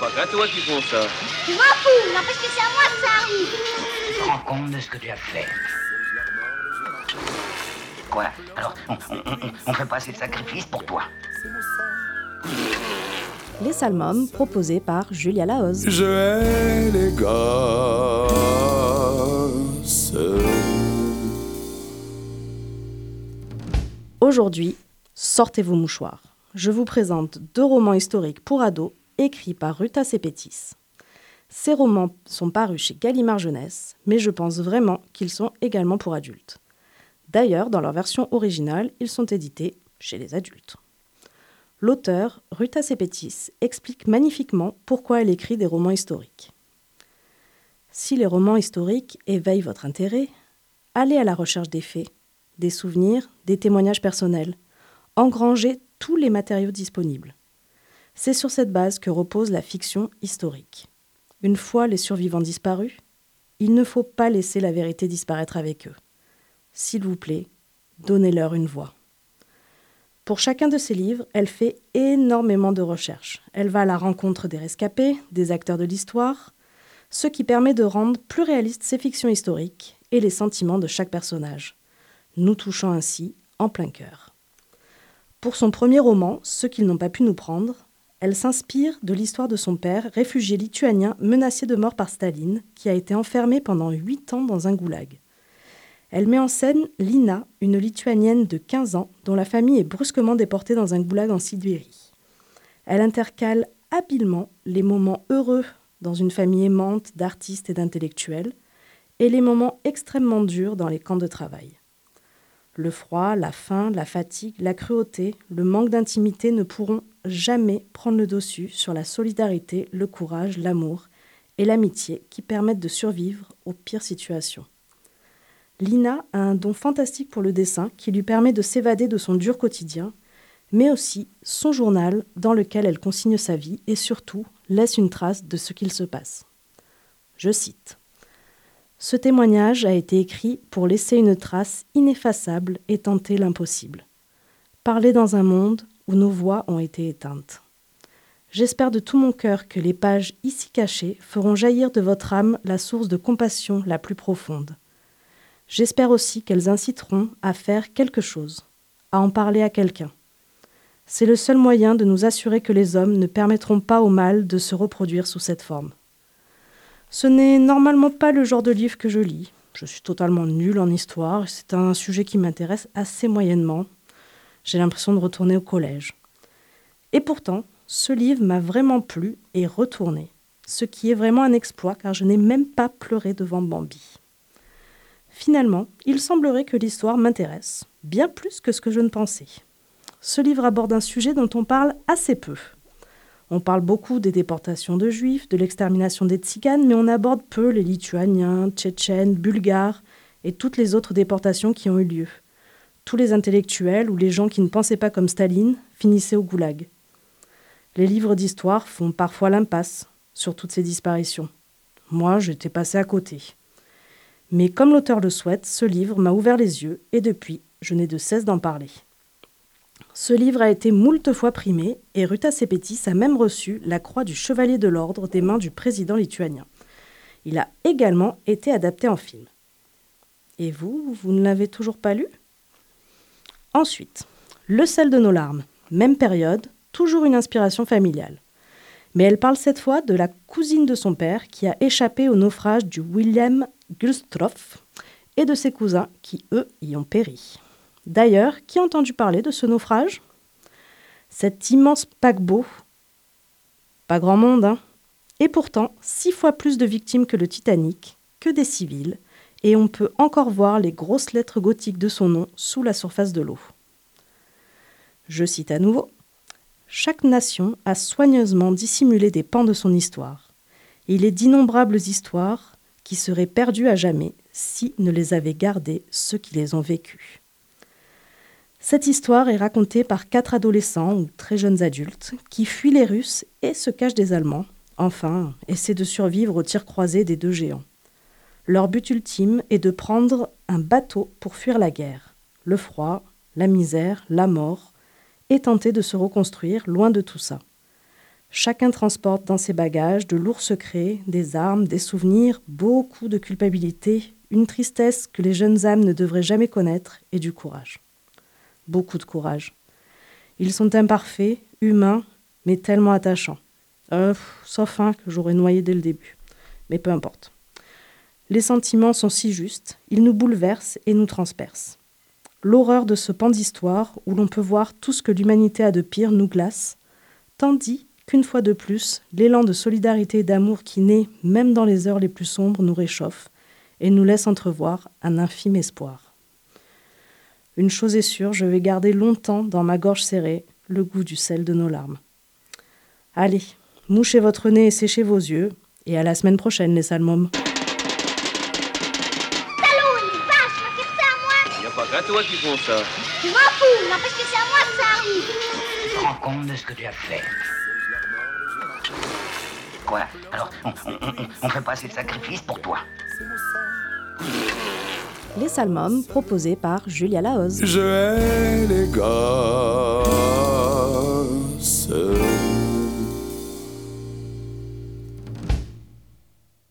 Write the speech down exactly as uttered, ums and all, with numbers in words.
pas qu'à toi qui font ça. Je m'en fous, n'empêche que c'est à moi que ça arrive. Tu te rends compte de ce que tu as fait? Quoi? Alors, on, on, on, on fait pas assez de sacrifices pour toi? Les Salmômes, proposés par Julia Lahoz. Je hais les gosses. Aujourd'hui, sortez vos mouchoirs. Je vous présente deux romans historiques pour ados écrits par Ruta Sepetys. Ces romans sont parus chez Gallimard Jeunesse, mais je pense vraiment qu'ils sont également pour adultes. D'ailleurs, dans leur version originale, ils sont édités chez les adultes. L'auteur, Ruta Sepetys, explique magnifiquement pourquoi elle écrit des romans historiques. Si les romans historiques éveillent votre intérêt, allez à la recherche des faits, des souvenirs, des témoignages personnels. Engrangez tous les matériaux disponibles. C'est sur cette base que repose la fiction historique. Une fois les survivants disparus, il ne faut pas laisser la vérité disparaître avec eux. S'il vous plaît, donnez-leur une voix. Pour chacun de ces livres, elle fait énormément de recherches. Elle va à la rencontre des rescapés, des acteurs de l'histoire, ce qui permet de rendre plus réalistes ces fictions historiques et les sentiments de chaque personnage, nous touchant ainsi en plein cœur. Pour son premier roman, Ceux qu'ils n'ont pas pu nous prendre, elle s'inspire de l'histoire de son père, réfugié lituanien menacé de mort par Staline, qui a été enfermé pendant huit ans dans un goulag. Elle met en scène Lina, une Lituanienne de quinze ans, dont la famille est brusquement déportée dans un goulag en Sibérie. Elle intercale habilement les moments heureux dans une famille aimante d'artistes et d'intellectuels et les moments extrêmement durs dans les camps de travail. Le froid, la faim, la fatigue, la cruauté, le manque d'intimité ne pourront jamais prendre le dessus sur la solidarité, le courage, l'amour et l'amitié qui permettent de survivre aux pires situations. Lina a un don fantastique pour le dessin qui lui permet de s'évader de son dur quotidien, mais aussi son journal dans lequel elle consigne sa vie et surtout laisse une trace de ce qu'il se passe. Je cite. « Ce témoignage a été écrit pour laisser une trace ineffaçable et tenter l'impossible. Parler dans un monde où nos voix ont été éteintes. J'espère de tout mon cœur que les pages ici cachées feront jaillir de votre âme la source de compassion la plus profonde. J'espère aussi qu'elles inciteront à faire quelque chose, à en parler à quelqu'un. C'est le seul moyen de nous assurer que les hommes ne permettront pas au mal de se reproduire sous cette forme. Ce n'est normalement pas le genre de livre que je lis. Je suis totalement nulle en histoire. C'est un sujet qui m'intéresse assez moyennement. J'ai l'impression de retourner au collège. Et pourtant, ce livre m'a vraiment plu et retourné, ce qui est vraiment un exploit car je n'ai même pas pleuré devant Bambi. Finalement, il semblerait que l'histoire m'intéresse, bien plus que ce que je ne pensais. Ce livre aborde un sujet dont on parle assez peu. On parle beaucoup des déportations de Juifs, de l'extermination des Tziganes, mais on aborde peu les Lituaniens, Tchétchènes, Bulgares et toutes les autres déportations qui ont eu lieu. Tous les intellectuels ou les gens qui ne pensaient pas comme Staline finissaient au goulag. Les livres d'histoire font parfois l'impasse sur toutes ces disparitions. Moi, j'étais passée à côté. Mais comme l'auteur le souhaite, ce livre m'a ouvert les yeux et depuis, je n'ai de cesse d'en parler. Ce livre a été moult fois primé et Ruta Sepetys a même reçu la croix du Chevalier de l'Ordre des mains du président lituanien. Il a également été adapté en film. Et vous, vous ne l'avez toujours pas lu ? Ensuite, Le sel de nos larmes, même période, toujours une inspiration familiale. Mais elle parle cette fois de la cousine de son père qui a échappé au naufrage du Wilhelm Gustloff et de ses cousins qui, eux, y ont péri. D'ailleurs, qui a entendu parler de ce naufrage ? Cet immense paquebot, pas grand monde, hein ? Et pourtant, six fois plus de victimes que le Titanic, que des civils, et on peut encore voir les grosses lettres gothiques de son nom sous la surface de l'eau. Je cite à nouveau. Chaque nation a soigneusement dissimulé des pans de son histoire. Il est d'innombrables histoires qui seraient perdues à jamais si ne les avaient gardées ceux qui les ont vécues. Cette histoire est racontée par quatre adolescents ou très jeunes adultes qui fuient les Russes et se cachent des Allemands, enfin, essaient de survivre aux tirs croisés des deux géants. Leur but ultime est de prendre un bateau pour fuir la guerre, le froid, la misère, la mort, et tenter de se reconstruire loin de tout ça. Chacun transporte dans ses bagages de lourds secrets, des armes, des souvenirs, beaucoup de culpabilité, une tristesse que les jeunes âmes ne devraient jamais connaître et du courage. Beaucoup de courage. Ils sont imparfaits, humains, mais tellement attachants. Euh, sauf un que j'aurais noyé dès le début. Mais peu importe. Les sentiments sont si justes, ils nous bouleversent et nous transpercent. L'horreur de ce pan d'histoire où l'on peut voir tout ce que l'humanité a de pire nous glace, tandis qu'une fois de plus, l'élan de solidarité et d'amour qui naît, même dans les heures les plus sombres, nous réchauffe et nous laisse entrevoir un infime espoir. Une chose est sûre, je vais garder longtemps dans ma gorge serrée le goût du sel de nos larmes. Allez, mouchez votre nez et séchez vos yeux, et à la semaine prochaine les salmômes. Salaud, une vache, m'a fait ça à moi. Y a pas qu'à toi qui font ça. Je m'en fous, n'empêche que c'est à moi que ça arrive. Tu te rends compte de ce que tu as fait? Quoi? Alors, on, on, on, on fait pas assez de sacrifices pour toi? Les salmômes proposés par Julia Lahoz. Je hais les gars.